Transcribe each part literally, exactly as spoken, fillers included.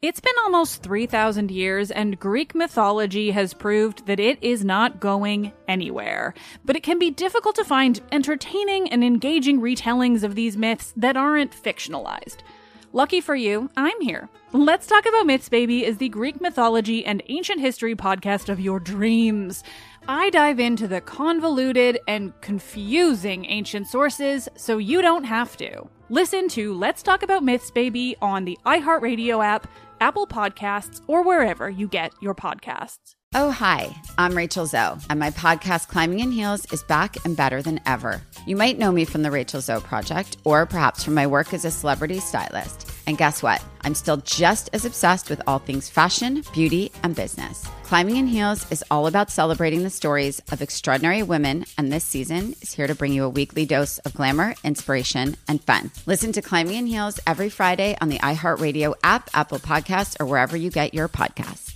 It's been almost three thousand years, and Greek mythology has proved that it is not going anywhere. But it can be difficult to find entertaining and engaging retellings of these myths that aren't fictionalized. Lucky for you, I'm here. Let's Talk About Myths, Baby is the Greek mythology and ancient history podcast of your dreams. I dive into the convoluted and confusing ancient sources so you don't have to. Listen to Let's Talk About Myths, Baby on the iHeartRadio app, Apple Podcasts, or wherever you get your podcasts. Oh, hi, I'm Rachel Zoe, and my podcast, Climbing in Heels, is back and better than ever. You might know me from the Rachel Zoe Project, or perhaps from my work as a celebrity stylist. And guess what? I'm still just as obsessed with all things fashion, beauty, and business. Climbing in Heels is all about celebrating the stories of extraordinary women, and this season is here to bring you a weekly dose of glamour, inspiration, and fun. Listen to Climbing in Heels every Friday on the iHeartRadio app, Apple Podcasts, or wherever you get your podcasts.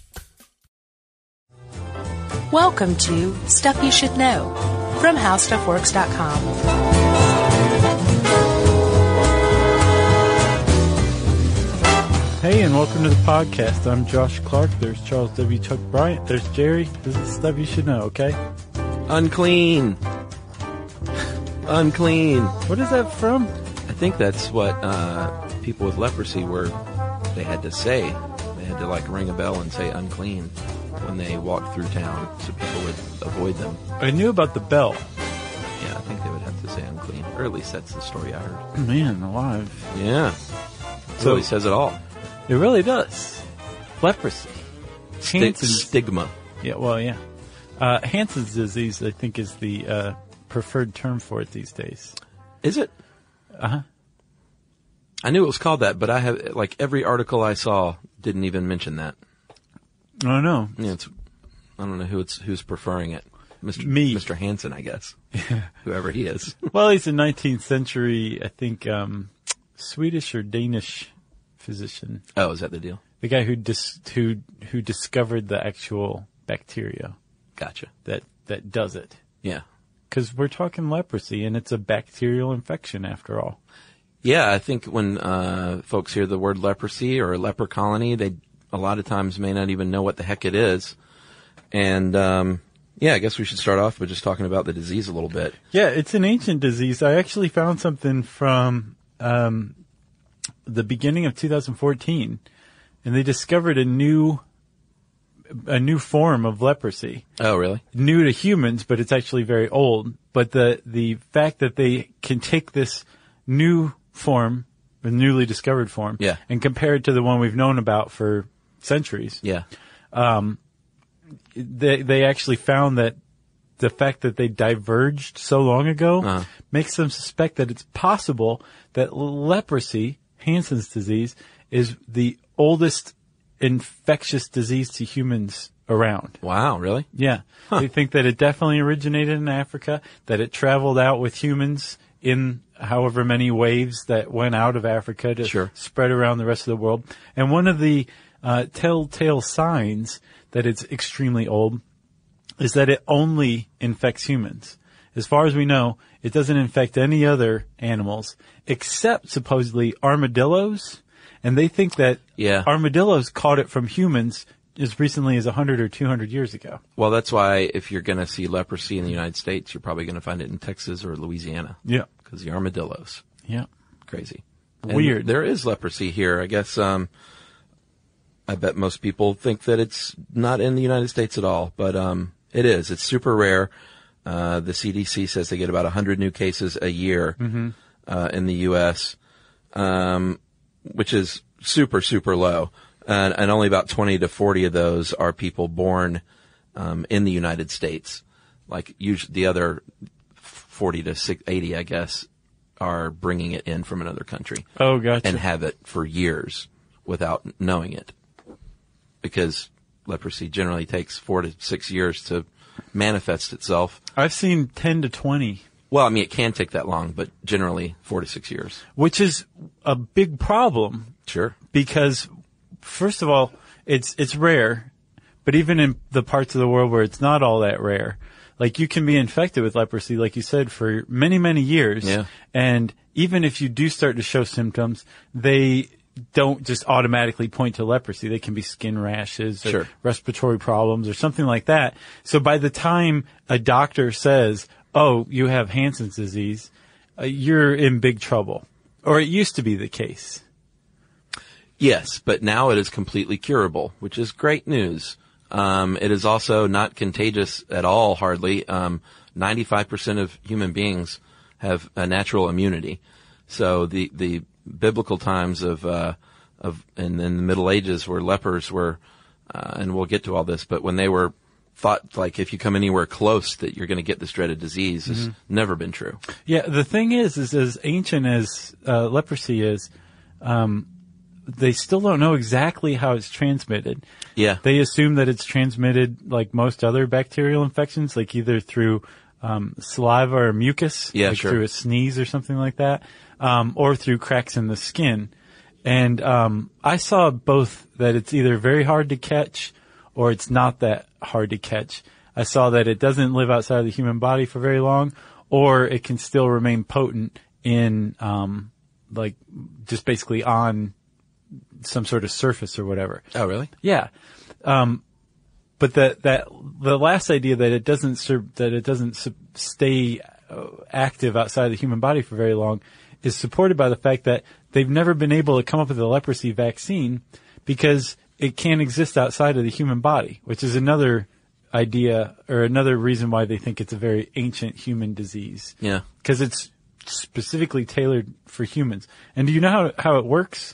Welcome to Stuff You Should Know from How Stuff Works dot com. Hey, and welcome to the podcast. I'm Josh Clark. There's Charles W. Chuck Bryant. There's Jerry. This is Stuff You Should Know, okay? Unclean. Unclean. What is that from? I think that's what uh, people with leprosy were, they had to say. They had to, like, ring a bell and say unclean when they walked through town so people would avoid them. I knew about the bell. Yeah, I think they would have to say unclean. Or at least that's the story I heard. Man, alive. Yeah. It really says it all. It really does. Leprosy. Sti- Hansen's, stigma. Yeah, well, yeah. Uh, Hansen's disease, I think, is the uh, preferred term for it these days. Is it? Uh-huh. I knew it was called that, but I have, like, every article I saw didn't even mention that. I don't know. Yeah, it's, I don't know who it's who's preferring it. Mister Me. Mister Hansen, I guess. Whoever he is. Well, he's a nineteenth century, I think, um, Swedish or Danish physician. Oh, is that the deal? The guy who dis- who who discovered the actual bacteria Gotcha. that, that does it. Yeah. Because we're talking leprosy, and it's a bacterial infection after all. Yeah, I think when uh folks hear the word leprosy or leper colony, they a lot of times may not even know what the heck it is. And, um, yeah, I guess we should start off by just talking about the disease a little bit. Yeah, it's an ancient disease. I actually found something from um, the beginning of two thousand fourteen, and they discovered a new a new form of leprosy. Oh, really? New to humans, but it's actually very old. But the the fact that they can take this new form, the newly discovered form, yeah. and compare it to the one we've known about for centuries. Yeah. Um, they they actually found that the fact that they diverged so long ago uh-huh. makes them suspect that it's possible that leprosy, Hansen's disease, is the oldest infectious disease to humans around. Wow, really? Yeah. Huh. They think that it definitely originated in Africa, that it traveled out with humans in however many waves that went out of Africa to sure. spread around the rest of the world. And one of the uh, telltale signs that it's extremely old is that it only infects humans. As far as we know, it doesn't infect any other animals except supposedly armadillos. And they think that yeah. armadillos caught it from humans as recently as one hundred or two hundred years ago. Well, that's why if you're going to see leprosy in the United States, you're probably going to find it in Texas or Louisiana. Yeah. Because the armadillos. Yeah. Crazy. Weird. And there is leprosy here. I guess, um, I bet most people think that it's not in the United States at all, but, um, it is. It's super rare. Uh, the C D C says they get about one hundred new cases a year, mm-hmm. uh, in the U S, um, which is super, super low. And, and only about twenty to forty of those are people born, um, in the United States. Like usually the other forty to eighty, I guess, are bringing it in from another country. Oh, gotcha. And have it for years without knowing it. Because leprosy generally takes four to six years to manifest itself. I've seen ten to twenty. Well, I mean, it can take that long, but generally four to six years. Which is a big problem. Sure. Because, first of all, it's it's rare, but even in the parts of the world where it's not all that rare, like you can be infected with leprosy, like you said, for many, many years. Yeah. And even if you do start to show symptoms, they don't just automatically point to leprosy. They can be skin rashes or Sure. respiratory problems or something like that. So by the time a doctor says, oh, you have Hansen's disease, uh, you're in big trouble. Or it used to be the case. Yes, but now it is completely curable, which is great news. Um, it is also not contagious at all, hardly. Um, ninety-five percent of human beings have a natural immunity. So the, the biblical times of, uh, of, and in the Middle Ages where lepers were, uh, and we'll get to all this, but when they were thought like if you come anywhere close that you're going to get this dreaded disease has mm-hmm. never been true. Yeah, the thing is, is as ancient as uh, leprosy is, um, they still don't know exactly how it's transmitted. Yeah. They assume that it's transmitted like most other bacterial infections, like either through um, saliva or mucus, yeah, like sure. through a sneeze or something like that, um, or through cracks in the skin. And um, I saw both that it's either very hard to catch or it's not that hard to catch. I saw that it doesn't live outside of the human body for very long, or it can still remain potent in, um, like, just basically on some sort of surface or whatever. Oh, really? Yeah. Um, but that, that, the last idea that it doesn't serve, that it doesn't su- stay uh, active outside of the human body for very long is supported by the fact that they've never been able to come up with a leprosy vaccine because it can't exist outside of the human body, which is another idea or another reason why they think it's a very ancient human disease. Yeah. Because it's specifically tailored for humans. And do you know how, how it works?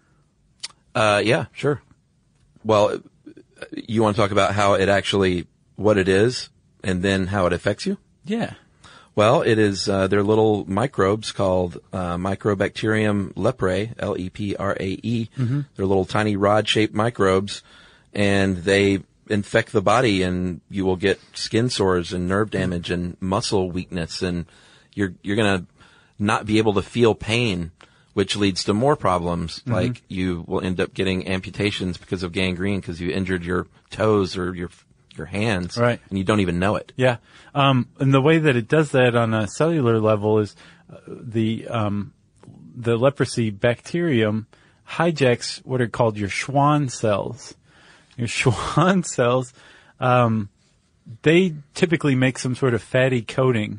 Uh, yeah, sure. Well, you want to talk about how it actually, what it is, and then how it affects you? Yeah. Well, it is, uh, they're little microbes called, uh, Mycobacterium leprae, L E P R A E. Mm-hmm. They're little tiny rod-shaped microbes, and they infect the body, and you will get skin sores and nerve damage and muscle weakness, and you're, you're gonna not be able to feel pain, which leads to more problems, mm-hmm. like you will end up getting amputations because of gangrene because you injured your toes or your your hands, right? And you don't even know it. Yeah, um, and the way that it does that on a cellular level is uh, the um, the leprosy bacterium hijacks what are called your Schwann cells. Your Schwann cells, um, they typically make some sort of fatty coating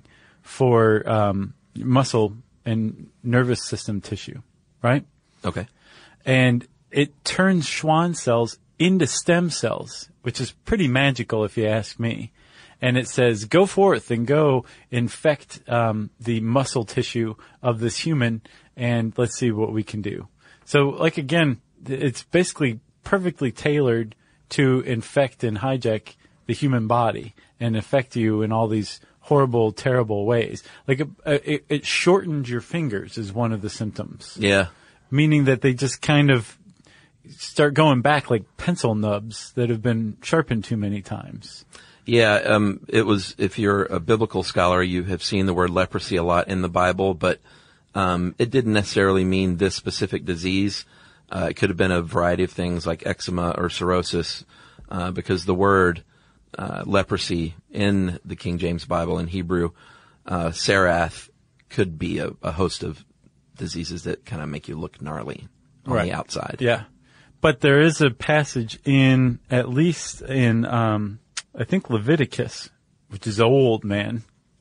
for um, muscle and nervous system tissue, right? Okay. And it turns Schwann cells into stem cells, which is pretty magical if you ask me. And it says, go forth and go infect um, the muscle tissue of this human, and let's see what we can do. So, like, again, it's basically perfectly tailored to infect and hijack the human body and affect you in all these horrible, terrible ways. Like, it, it, it shortened your fingers is one of the symptoms. Yeah. Meaning that they just kind of start going back like pencil nubs that have been sharpened too many times. Yeah, um, it was, if you're a biblical scholar, you have seen the word leprosy a lot in the Bible, but um, it didn't necessarily mean this specific disease. Uh, it could have been a variety of things like eczema or cirrhosis, uh, because the word uh, leprosy in the King James Bible in Hebrew, uh, serath, could be a, a host of diseases that kind of make you look gnarly on right. the outside. Yeah. But there is a passage in, at least in, um, I think Leviticus, which is old, man.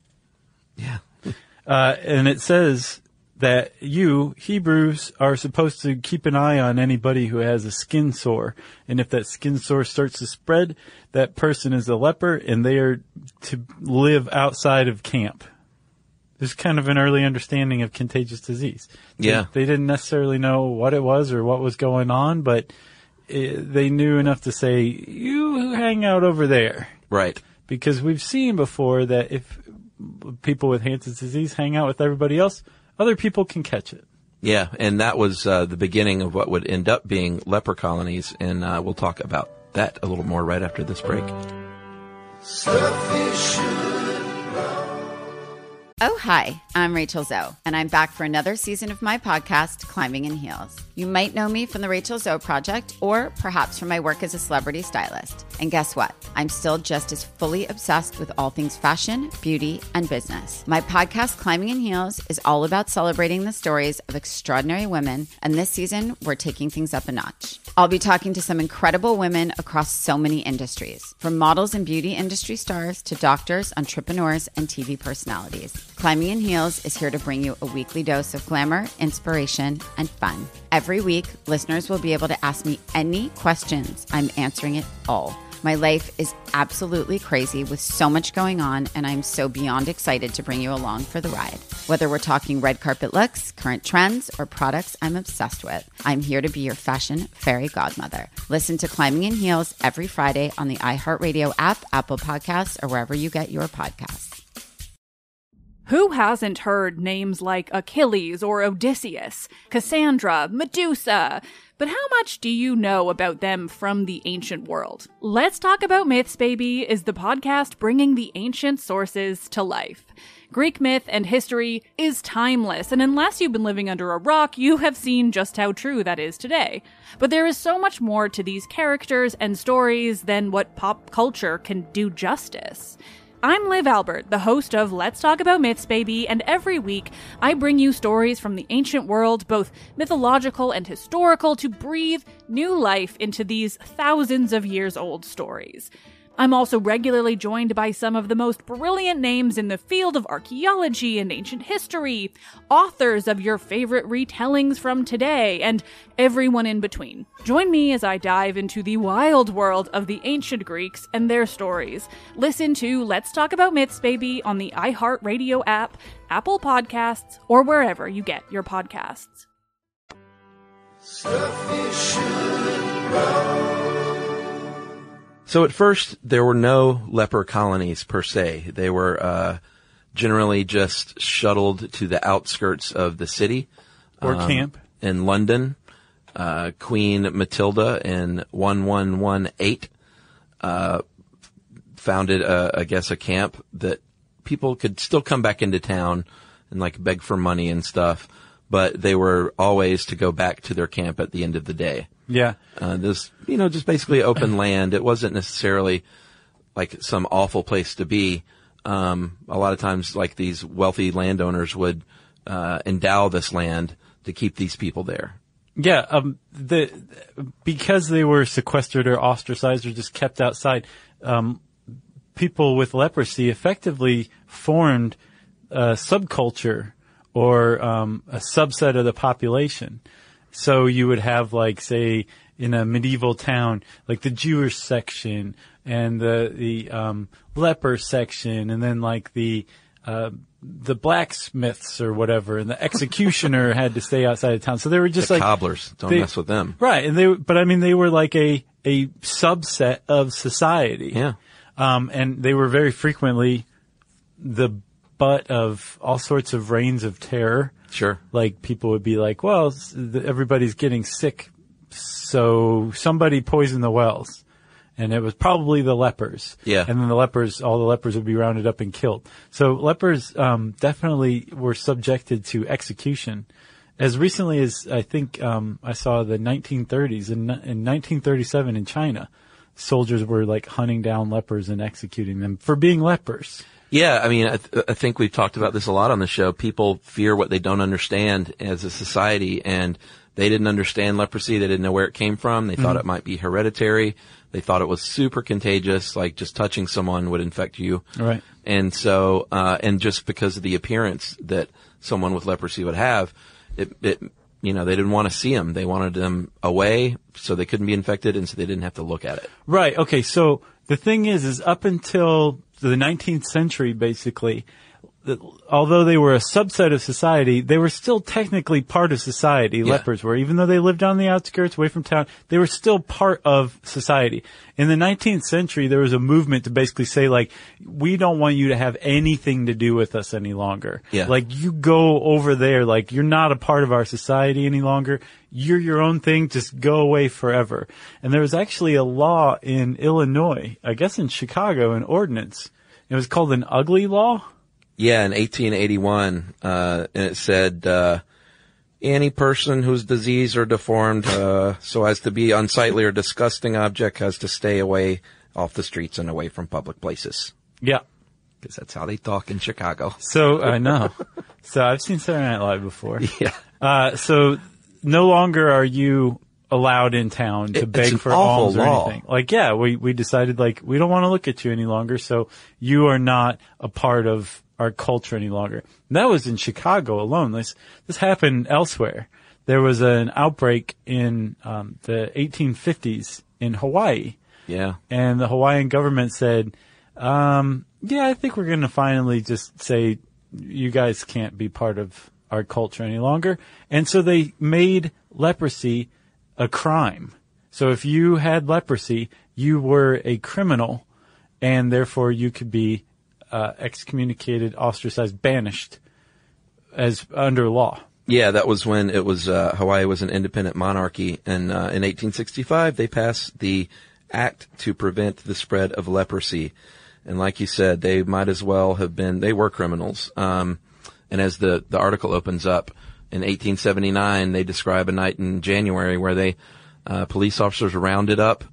Yeah. uh, and it says that you, Hebrews, are supposed to keep an eye on anybody who has a skin sore. And if that skin sore starts to spread, that person is a leper and they are to live outside of camp. There's kind of an early understanding of contagious disease. They, yeah. They didn't necessarily know what it was or what was going on, but it, they knew enough to say, you hang out over there. Right. Because we've seen before that if people with Hansen's disease hang out with everybody else, other people can catch it. Yeah, and that was uh, the beginning of what would end up being leper colonies, and uh, we'll talk about that a little more right after this break. Stuff you should know. Oh, hi, I'm Rachel Zoe, and I'm back for another season of my podcast, Climbing in Heels. You might know me from the Rachel Zoe Project, or perhaps from my work as a celebrity stylist. And guess what? I'm still just as fully obsessed with all things fashion, beauty, and business. My podcast, Climbing in Heels, is all about celebrating the stories of extraordinary women, and this season, we're taking things up a notch. I'll be talking to some incredible women across so many industries, from models and beauty industry stars to doctors, entrepreneurs, and T V personalities. Climbing in Heels is here to bring you a weekly dose of glamour, inspiration, and fun. Every week, listeners will be able to ask me any questions. I'm answering it all. My life is absolutely crazy with so much going on, and I'm so beyond excited to bring you along for the ride. Whether we're talking red carpet looks, current trends, or products I'm obsessed with, I'm here to be your fashion fairy godmother. Listen to Climbing in Heels every Friday on the iHeartRadio app, Apple Podcasts, or wherever you get your podcasts. Who hasn't heard names like Achilles or Odysseus, Cassandra, Medusa? But how much do you know about them from the ancient world? Let's Talk About Myths, Baby is the podcast bringing the ancient sources to life. Greek myth and history is timeless, and unless you've been living under a rock, you have seen just how true that is today. But there is so much more to these characters and stories than what pop culture can do justice. I'm Liv Albert, the host of Let's Talk About Myths, Baby, and every week I bring you stories from the ancient world, both mythological and historical, to breathe new life into these thousands of years old stories. I'm also regularly joined by some of the most brilliant names in the field of archaeology and ancient history, authors of your favorite retellings from today, and everyone in between. Join me as I dive into the wild world of the ancient Greeks and their stories. Listen to Let's Talk About Myths, Baby on the iHeartRadio app, Apple Podcasts, or wherever you get your podcasts. Stuff you should know. So at first, there were no leper colonies per se. They were uh, generally just shuttled to the outskirts of the city. Or um, camp. In London, uh, Queen Matilda in eleven eighteen uh, founded, a, I guess, a camp that people could still come back into town and like beg for money and stuff, but they were always to go back to their camp at the end of the day. Yeah. Uh, this, you know, just basically open land. It wasn't necessarily like some awful place to be. Um, a lot of times, like these wealthy landowners would, uh, endow this land to keep these people there. Yeah. Um, the, because they were sequestered or ostracized or just kept outside, um, people with leprosy effectively formed a subculture or, um, a subset of the population. So you would have, like, say, in a medieval town, like the Jewish section and the the um, leper section, and then like the uh, the blacksmiths or whatever, and the executioner had to stay outside of town. So they were just the like cobblers. Don't they, mess with them, right? And they, but I mean, they were like a a subset of society. Yeah, um, and they were very frequently the butt of all sorts of reigns of terror. Sure. Like, people would be like, well, everybody's getting sick, so somebody poisoned the wells. And it was probably the lepers. Yeah. And then the lepers, all the lepers would be rounded up and killed. So lepers um definitely were subjected to execution. As recently as, I think, um I saw the nineteen thirties. In, in nineteen thirty-seven in China, soldiers were, like, hunting down lepers and executing them for being lepers. Yeah, I mean, I, th- I think we've talked about this a lot on the show. People fear what they don't understand as a society, and they didn't understand leprosy. They didn't know where it came from. They mm-hmm. thought it might be hereditary. They thought it was super contagious, like just touching someone would infect you. Right. And so, uh, and just because of the appearance that someone with leprosy would have, it, it, you know, they didn't want to see them. They wanted them away so they couldn't be infected, and so they didn't have to look at it. Right. Okay. So the thing is, is up until the nineteenth century, basically, although they were a subset of society, they were still technically part of society. Yeah. Lepers were, even though they lived on the outskirts, away from town, they were still part of society. In the nineteenth century, there was a movement to basically say, like, we don't want you to have anything to do with us any longer. Yeah. Like, you go over there, like, you're not a part of our society any longer. You're your own thing, just go away forever. And there was actually a law in Illinois, I guess in Chicago, an ordinance. It was called an ugly law. Yeah, in eighteen eighty-one, uh, and it said, uh, any person whose disease or deformed, uh, so as to be unsightly or disgusting object has to stay away off the streets and away from public places. Yeah. Because that's how they talk in Chicago. So, I know. So I've seen Saturday Night Live before. Yeah. Uh, so no longer are you allowed in town to It- beg it's an for awful alms or law. anything. Like, yeah, we, we decided, like, we don't want to look at you any longer, so you are not a part of our culture any longer. And that was in Chicago alone. This, this happened elsewhere. There was an outbreak in, um, the eighteen fifties in Hawaii. Yeah. And the Hawaiian government said, um, yeah, I think we're going to finally just say you guys can't be part of our culture any longer. And so they made leprosy a crime. So if you had leprosy, you were a criminal, and therefore you could be uh, excommunicated, ostracized, banished as under law. Yeah, that was when it was, uh, Hawaii was an independent monarchy, and, uh, in eighteen sixty-five, they passed the Act to Prevent the Spread of Leprosy. And like you said, they might as well have been, they were criminals. Um, and as the, the article opens up, in eighteen seventy-nine, they describe a night in January where they, uh, police officers rounded up,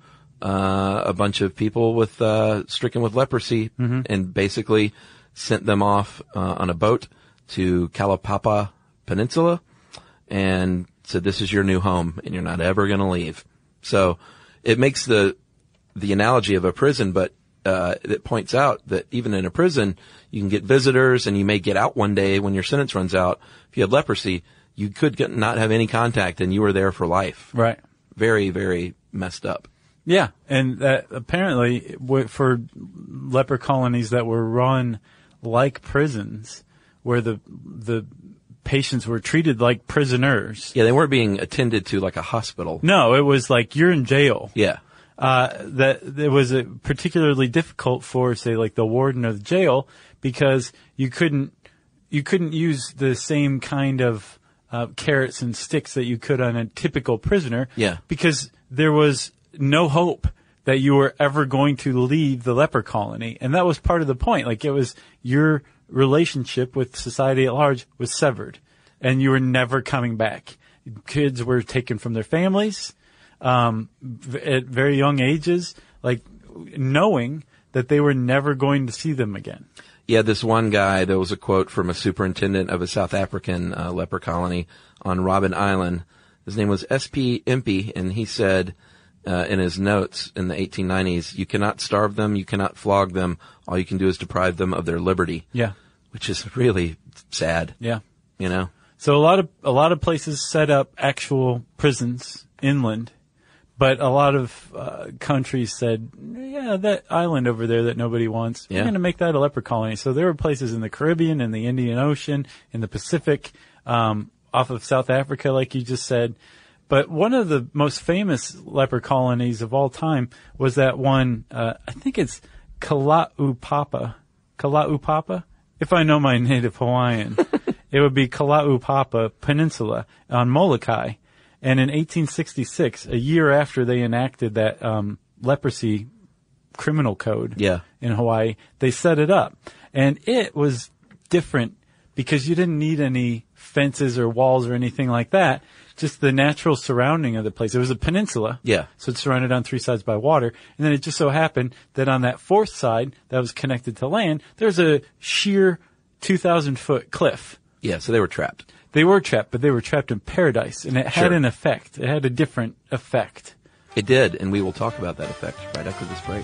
uh, a bunch of people with, uh, stricken with leprosy mm-hmm. and basically sent them off, uh, on a boat to Kalapapa Peninsula and said, this is your new home and you're not ever going to leave. So it makes the, the analogy of a prison, but, uh, it points out that even in a prison, you can get visitors and you may get out one day when your sentence runs out. If you had leprosy, you could get, not have any contact and you were there for life. Right. Very, very messed up. Yeah, and that apparently w- for leper colonies that were run like prisons, where the the patients were treated like prisoners. Yeah, they weren't being attended to like a hospital. No, it was like you're in jail. Yeah. Uh, that it was uh particularly difficult for, say, like the warden of the jail, because you couldn't you couldn't use the same kind of uh, carrots and sticks that you could on a typical prisoner. Yeah. Because there was no hope that you were ever going to leave the leper colony. And that was part of the point. Like, it was your relationship with society at large was severed, and you were never coming back. Kids were taken from their families, um, v- at very young ages, like knowing that they were never going to see them again. Yeah, this one guy, there was a quote from a superintendent of a South African uh, leper colony on Robben Island. His name was S P Impey, and he said, Uh, in his notes in the eighteen nineties, you cannot starve them, you cannot flog them, all you can do is deprive them of their liberty. Yeah. Which is really sad. Yeah. You know? So a lot of, a lot of places set up actual prisons inland, but a lot of, uh, countries said, yeah, that island over there that nobody wants, Yeah. we're going to make that a leper colony. So there were places in the Caribbean, in the Indian Ocean, in the Pacific, um, off of South Africa, like you just said. But one of the most famous leper colonies of all time was that one, uh, I think it's Kala'upapa. Kala'upapa? If I know my native Hawaiian, it would be Kala'upapa Peninsula on Molokai. And in eighteen sixty-six, a year after they enacted that um, leprosy criminal code Yeah. in Hawaii, they set it up. And it was different because you didn't need any fences or walls or anything like that. Just the natural surrounding of the place. It was a peninsula. Yeah. So it's surrounded on three sides by water. And then it just so happened that on that fourth side that was connected to land, there's a sheer two thousand foot cliff. Yeah, so they were trapped. They were trapped, but they were trapped in paradise. And it had Sure. an effect. It had a different effect. It did, and we will talk about that effect right after this break.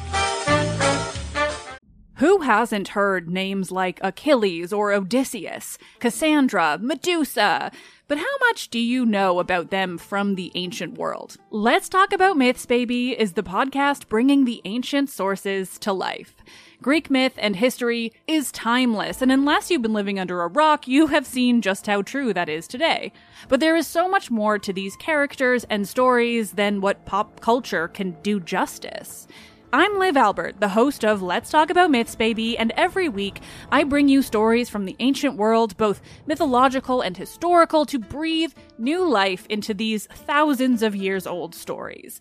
Who hasn't heard names like Achilles or Odysseus, Cassandra, Medusa? But how much do you know about them from the ancient world? Let's Talk About Myths, Baby is the podcast bringing the ancient sources to life. Greek myth and history is timeless, and unless you've been living under a rock, you have seen just how true that is today. But there is so much more to these characters and stories than what pop culture can do justice. I'm Liv Albert, the host of Let's Talk About Myths, Baby, and every week I bring you stories from the ancient world, both mythological and historical, to breathe new life into these thousands of years old stories.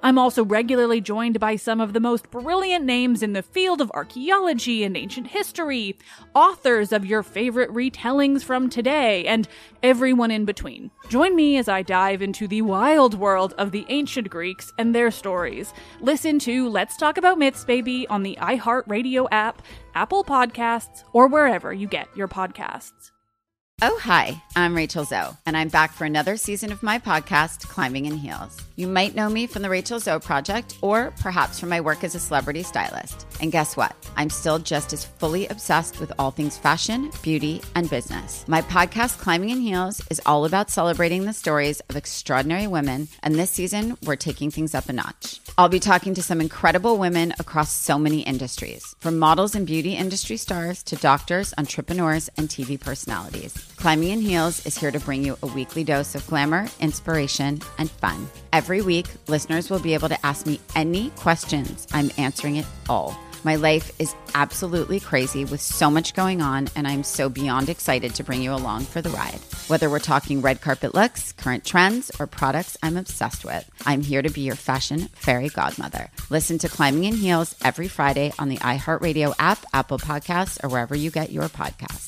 I'm also regularly joined by some of the most brilliant names in the field of archaeology and ancient history, authors of your favorite retellings from today, and everyone in between. Join me as I dive into the wild world of the ancient Greeks and their stories. Listen to Let's Talk About Myths, Baby on the iHeartRadio app, Apple Podcasts, or wherever you get your podcasts. Oh, hi, I'm Rachel Zoe, and I'm back for another season of my podcast, Climbing in Heels. You might know me from the Rachel Zoe Project, or perhaps from my work as a celebrity stylist. And guess what? I'm still just as fully obsessed with all things fashion, beauty, and business. My podcast, Climbing in Heels, is all about celebrating the stories of extraordinary women, and this season, we're taking things up a notch. I'll be talking to some incredible women across so many industries, from models and beauty industry stars to doctors, entrepreneurs, and T V personalities. Climbing in Heels is here to bring you a weekly dose of glamour, inspiration, and fun. Every week, listeners will be able to ask me any questions. I'm answering it all. My life is absolutely crazy with so much going on, and I'm so beyond excited to bring you along for the ride. Whether we're talking red carpet looks, current trends, or products I'm obsessed with, I'm here to be your fashion fairy godmother. Listen to Climbing in Heels every Friday on the iHeartRadio app, Apple Podcasts, or wherever you get your podcasts.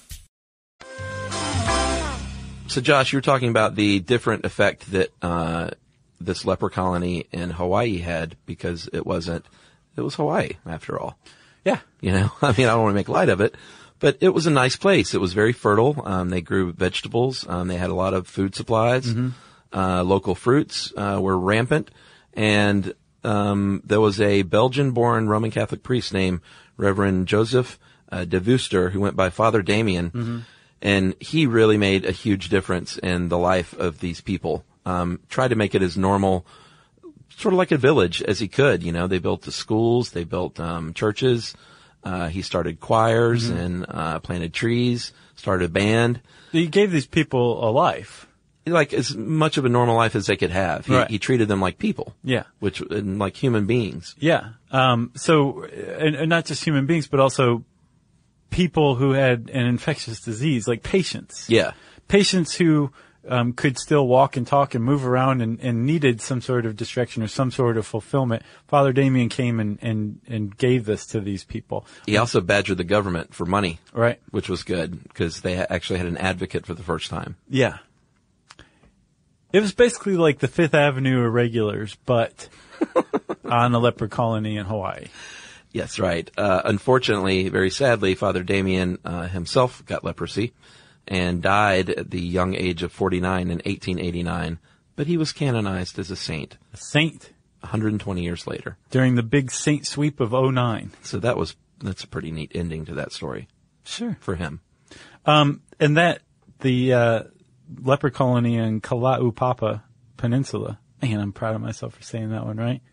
So, Josh, you were talking about the different effect that uh, this leper colony in Hawaii had because it wasn't, it was Hawaii, after all. Yeah. You know, I mean, I don't want to make light of it, but it was a nice place. It was very fertile. Um, they grew vegetables. Um, they had a lot of food supplies. Mm-hmm. Uh, local fruits uh, were rampant. And um, there was a Belgian-born Roman Catholic priest named Reverend Joseph uh, de Veuster who went by Father Damien. Mm-hmm. And he really made a huge difference in the life of these people. Um, tried to make it as normal, sort of like a village as he could. You know, they built the schools, they built um, churches. Uh, he started choirs mm-hmm. and uh, planted trees, started a band. He gave these people a life. Like as much of a normal life as they could have. He, right. he treated them like people. Yeah. Which, and like human beings. Yeah. Um, so, and, and not just human beings, but also people who had an infectious disease, like patients. Yeah. Patients who um, could still walk and talk and move around and, and needed some sort of distraction or some sort of fulfillment. Father Damien came and, and, and gave this to these people. He also badgered the government for money. Right. Which was good because they ha- actually had an advocate for the first time. Yeah. It was basically like the Fifth Avenue Irregulars, but on a leper colony in Hawaii. Yes, right. Uh, unfortunately, very sadly, Father Damien uh, himself got leprosy and died at the young age of forty-nine in eighteen eighty-nine, but he was canonized as a saint. A saint? one hundred twenty years later. During the big saint sweep of oh nine. So that was, that's a pretty neat ending to that story. Sure. For him. Um, and that, the, uh, leper colony in Kalaupapa Peninsula, man, I'm proud of myself for saying that one right,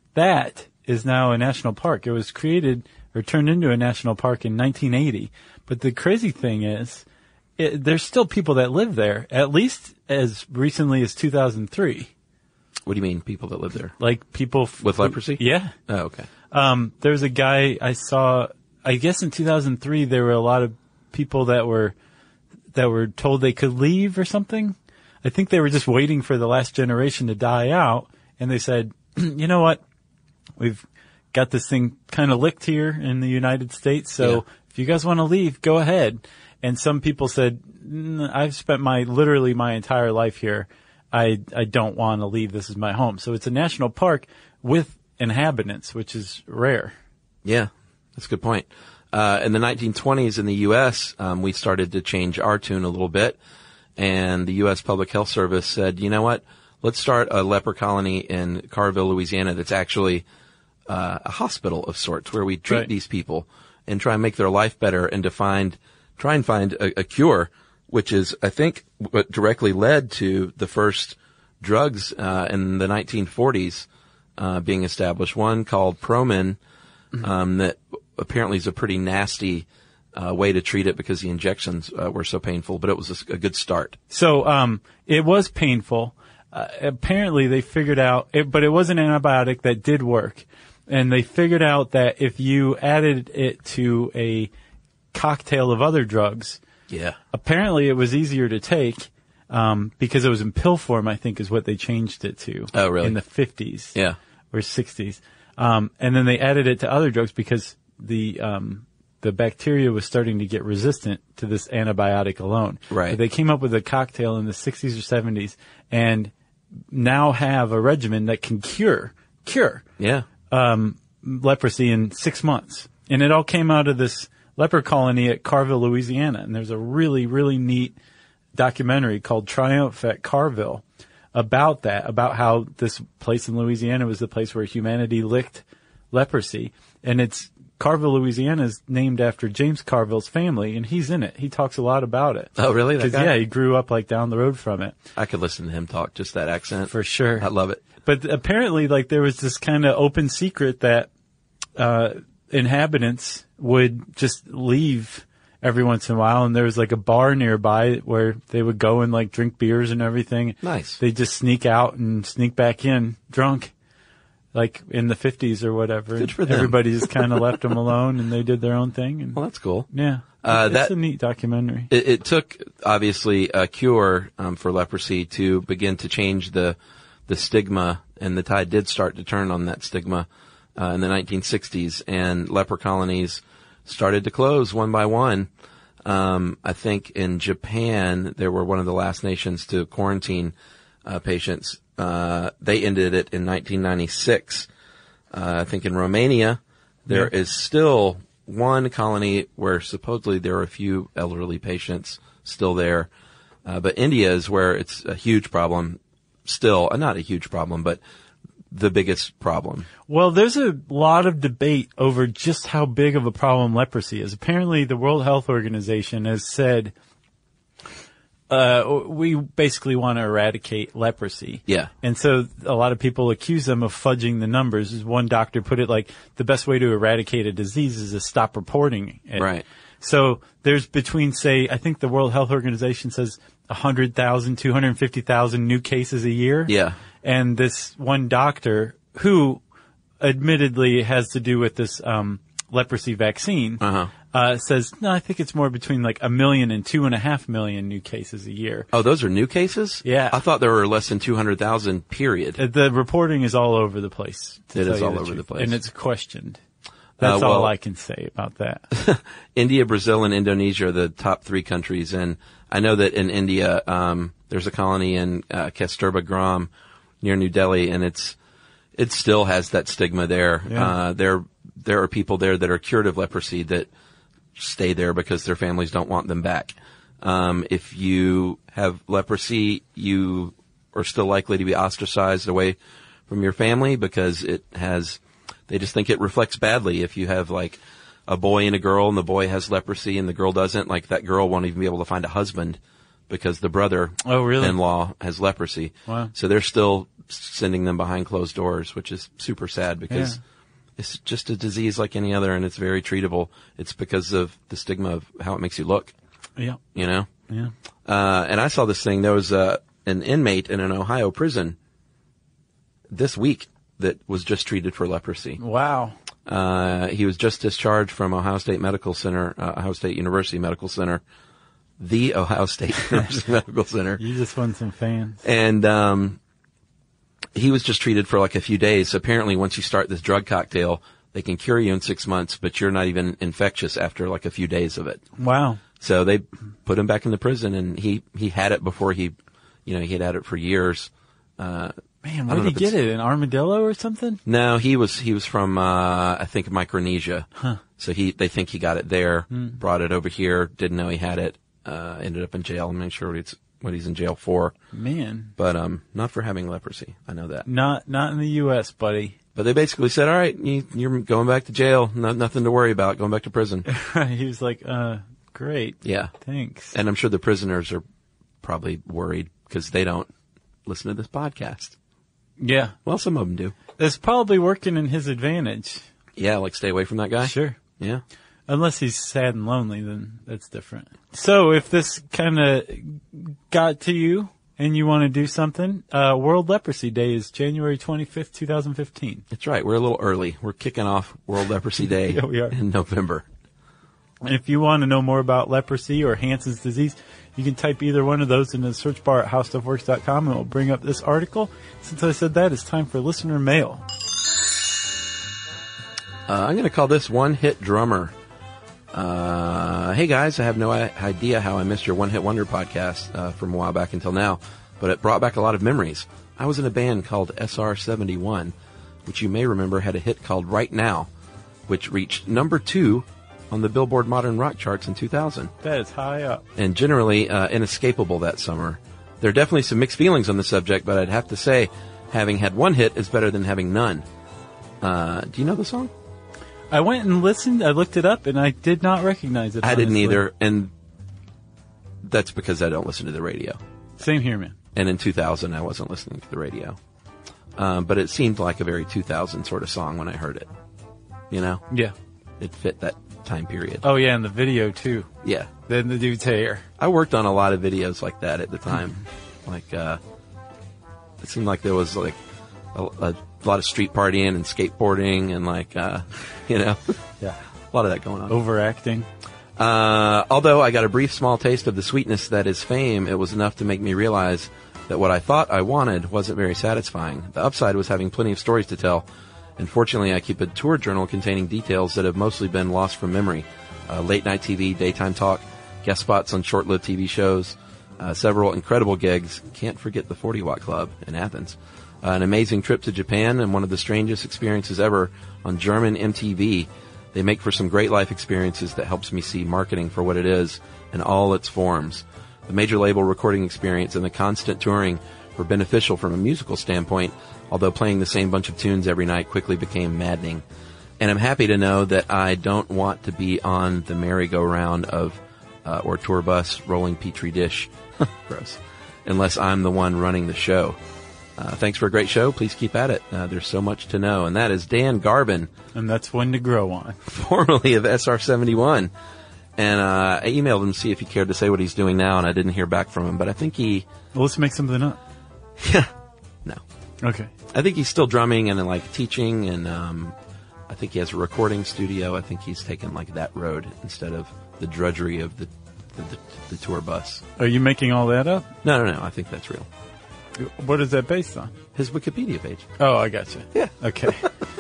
that is now a national park. It was created or turned into a national park in nineteen eighty. But the crazy thing is, it, there's still people that live there, at least as recently as two thousand three. What do you mean, people that live there? Like people f- with leprosy? Yeah. Oh, okay. Um, there's a guy I saw, I guess in two thousand three, there were a lot of people that were, that were told they could leave or something. I think they were just waiting for the last generation to die out. And they said, you know what? We've got this thing kind of licked here in the United States, so yeah. If you guys want to leave, go ahead. And some people said, I've spent my, literally my entire life here. I, I don't want to leave. This is my home. So it's a national park with inhabitants, which is rare. Yeah, that's a good point. Uh, in the nineteen twenties in the U S, um, we started to change our tune a little bit, and the U S Public Health Service said, you know what? Let's start a leper colony in Carville, Louisiana that's actually uh, a hospital of sorts where we treat right. these people and try and make their life better and to find, try and find a, a cure, which is, I think, what directly led to the first drugs uh, in the nineteen forties uh, being established. One called Promin, mm-hmm. um, that apparently is a pretty nasty uh, way to treat it because the injections uh, were so painful, but it was a, a good start. So um, it was painful. Uh, apparently they figured out, it, but it was an antibiotic that did work. And they figured out that if you added it to a cocktail of other drugs, yeah, apparently it was easier to take. um, because it was in pill form, I think is what they changed it to. Oh, really? In the fifties. Yeah. Or sixties. Um, and then they added it to other drugs because the, um, the bacteria was starting to get resistant to this antibiotic alone. Right. But they came up with a cocktail in the sixties or seventies and now have a regimen that can cure, cure, Yeah. um, leprosy in six months. And it all came out of this leper colony at Carville, Louisiana. And there's a really, really neat documentary called Triumph at Carville about that, about how this place in Louisiana was the place where humanity licked leprosy. And it's Carville, Louisiana is named after James Carville's family, and he's in it. He talks a lot about it. Oh, really? That 'Cause, guy? yeah, he grew up like down the road from it. I could listen to him talk, just that accent. For sure. I love it. But apparently, like, there was this kind of open secret that uh inhabitants would just leave every once in a while, and there was like a bar nearby where they would go and like drink beers and everything. Nice. They just sneak out and sneak back in drunk, like in the fifties or whatever. Good for them. Everybody just kind of left them alone, and they did their own thing. And Well, that's cool. yeah, Uh, it's that- a neat documentary. It, it took, obviously, a cure um, for leprosy to begin to change the the stigma, and the tide did start to turn on that stigma uh, in the nineteen sixties, and leper colonies started to close one by one. Um, I think in Japan, they were one of the last nations to quarantine uh, patients. Uh, they ended it in nineteen ninety-six. Uh, I think in Romania, there Yeah. is still one colony where supposedly there are a few elderly patients still there. Uh, but India is where it's a huge problem still. Uh, not a huge problem, but the biggest problem. Well, there's a lot of debate over just how big of a problem leprosy is. Apparently, the World Health Organization has said, uh, we basically want to eradicate leprosy. Yeah. And so a lot of people accuse them of fudging the numbers. As one doctor put it, like, the best way to eradicate a disease is to stop reporting it. Right. So there's between, say, I think the World Health Organization says one hundred thousand, two hundred fifty thousand new cases a year. Yeah. And this one doctor, who admittedly has to do with this um, leprosy vaccine, Uh-huh. uh, says, no, I think it's more between like a million and two and a half million new cases a year. Oh, those are new cases? Yeah. I thought there were less than two hundred thousand, period. Uh, The reporting is all over the place. to It tell is you all over truth. the place. And it's questioned. That's Uh, well- all I can say about that. India, Brazil, and Indonesia are the top three countries. And I know that in India, um, there's a colony in uh, Kasturba Gram near New Delhi, and it's it still has that stigma there. Yeah. Uh, there there are people there that are cured of leprosy that stay there because their families don't want them back. Um, if you have leprosy, you are still likely to be ostracized away from your family because it has. They just think it reflects badly. If you have like a boy and a girl and the boy has leprosy and the girl doesn't, like that girl won't even be able to find a husband because the brother Oh, really? in-law has leprosy. Wow. So they're still sending them behind closed doors, which is super sad because Yeah. it's just a disease like any other and it's very treatable. It's because of the stigma of how it makes you look, Yeah. you know? Yeah. Uh, and I saw this thing. There was uh, an inmate in an Ohio prison this week that was just treated for leprosy. Wow. Uh, he was just discharged from Ohio State Medical Center, uh, Ohio State University Medical Center, the Ohio State University Medical Center. You just won some fans. And, um, he was just treated for like a few days. So apparently once you start this drug cocktail, they can cure you in six months, but you're not even infectious after like a few days of it. Wow. So they put him back in the prison and he, he had it before he, you know, he had had it for years. Uh, Man, I where don't did he know if get it's- it? An armadillo or something? No, he was he was from uh I think Micronesia. Huh. So he they think he got it there, brought it over here, didn't know he had it, uh ended up in jail. I'm not sure what he's what he's in jail for. Man. But um not for having leprosy. I know that. Not not in the U S, buddy. But they basically said, "All right, you, you're going back to jail. No, nothing to worry about. Going back to prison." He was like, uh, great. Yeah. Thanks. And I'm sure the prisoners are probably worried because they don't listen to this podcast. Yeah. Well, some of them do. It's probably working in his advantage. Yeah, like stay away from that guy. Sure. Yeah. Unless he's sad and lonely, then that's different. So if this kind of got to you and you want to do something, uh, World Leprosy Day is January twenty-fifth, twenty fifteen. That's right. We're a little early. We're kicking off World Leprosy Day Yeah, we are. in November. And if you want to know more about leprosy or Hansen's disease, you can type either one of those in the search bar at how stuff works dot com and it will bring up this article. Since I said that, it's time for listener mail. Uh, I'm going to call this One Hit Drummer. Uh, hey guys, I have no idea how I missed your One Hit Wonder podcast uh, from a while back until now, but it brought back a lot of memories. I was in a band called S R seventy-one, which you may remember had a hit called Right Now, which reached number two on the Billboard Modern Rock charts in two thousand. That is high up. And generally uh, inescapable that summer. There are definitely some mixed feelings on the subject, but I'd have to say having had one hit is better than having none. Uh, do you know the song? I went and listened, I looked it up, and I did not recognize it. I honestly. didn't either, and that's because I don't listen to the radio. Same here, man. And in two thousand, I wasn't listening to the radio. Um, but it seemed like a very two thousand sort of song when I heard it. You know? Yeah. It fit that time period. Oh, yeah, and the video, too. Yeah. Then the dude's hair. I worked on a lot of videos like that at the time. like, uh, it seemed like there was, like, a, a lot of street partying and skateboarding and, like, uh, you know, Yeah. a lot of that going on. Overacting. Uh, although I got a brief small taste of the sweetness that is fame, it was enough to make me realize that what I thought I wanted wasn't very satisfying. The upside was having plenty of stories to tell. And fortunately, I keep a tour journal containing details that have mostly been lost from memory. Uh, late night T V, daytime talk, guest spots on short-lived T V shows, uh, several incredible gigs. Can't forget the forty watt Club in Athens. Uh, an amazing trip to Japan and one of the strangest experiences ever on German M T V. They make for some great life experiences that helps me see marketing for what it is in all its forms. The major label recording experience and the constant touring were beneficial from a musical standpoint, although playing the same bunch of tunes every night quickly became maddening. And I'm happy to know that I don't want to be on the merry-go-round of, uh, or tour bus rolling petri dish. Gross. Unless I'm the one running the show. Uh, thanks for a great show. Please keep at it. Uh, there's so much to know. And that is Dan Garbin. And that's one to grow on. Formerly of S R seventy-one. And uh, I emailed him to see if he cared to say what he's doing now, and I didn't hear back from him. But I think he... Well, let's make something up. Yeah. No. Okay. I think he's still drumming and like teaching, and um, I think he has a recording studio. I think he's taken like that road instead of the drudgery of the the, the, the tour bus. Are you making all that up? No, no, no. I think that's real. What is that based on? His Wikipedia page. Oh, I gotcha. Yeah. Okay.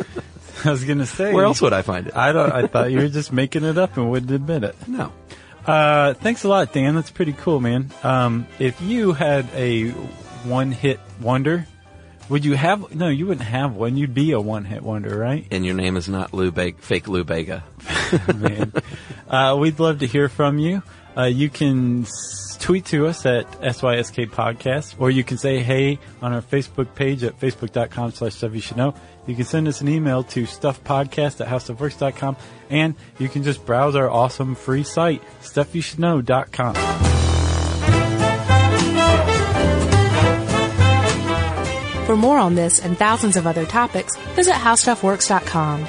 I was gonna say. Where else would I find it? I don't. I thought you were just making it up and wouldn't admit it. No. Uh, thanks a lot, Dan. That's pretty cool, man. Um, if you had a one-hit wonder, would you have? No, you wouldn't have one. You'd be a one-hit wonder, right? And your name is not Lou Be- fake Lou Bega. Man, uh, we'd love to hear from you. Uh, you can s- tweet to us at S Y S K Podcast, or you can say hey on our Facebook page at facebook.com slash stuff you should know. You can send us an email to stuffpodcast at howstuffworks dot com, and you can just browse our awesome free site, stuff you should know dot com. For more on this and thousands of other topics, visit how stuff works dot com.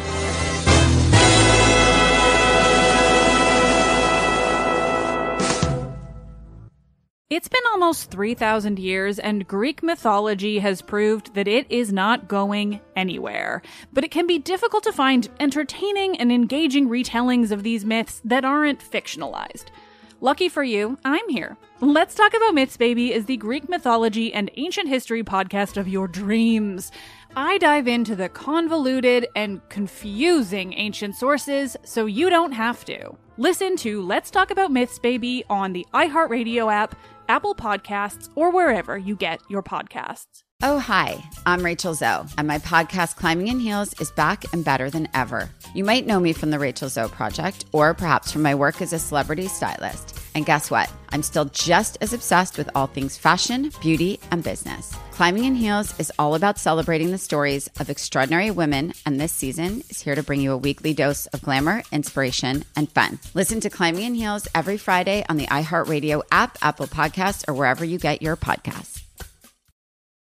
It's been almost three thousand years, and Greek mythology has proved that it is not going anywhere. But it can be difficult to find entertaining and engaging retellings of these myths that aren't fictionalized. Lucky for you, I'm here. Let's Talk About Myths, Baby is the Greek mythology and ancient history podcast of your dreams. I dive into the convoluted and confusing ancient sources so you don't have to. Listen to Let's Talk About Myths, Baby on the iHeartRadio app, Apple Podcasts, or wherever you get your podcasts. Oh, hi, I'm Rachel Zoe, and my podcast, Climbing in Heels, is back and better than ever. You might know me from the Rachel Zoe Project, or perhaps from my work as a celebrity stylist. And guess what? I'm still just as obsessed with all things fashion, beauty, and business. Climbing in Heels is all about celebrating the stories of extraordinary women, and this season is here to bring you a weekly dose of glamour, inspiration, and fun. Listen to Climbing in Heels every Friday on the iHeartRadio app, Apple Podcasts, or wherever you get your podcasts.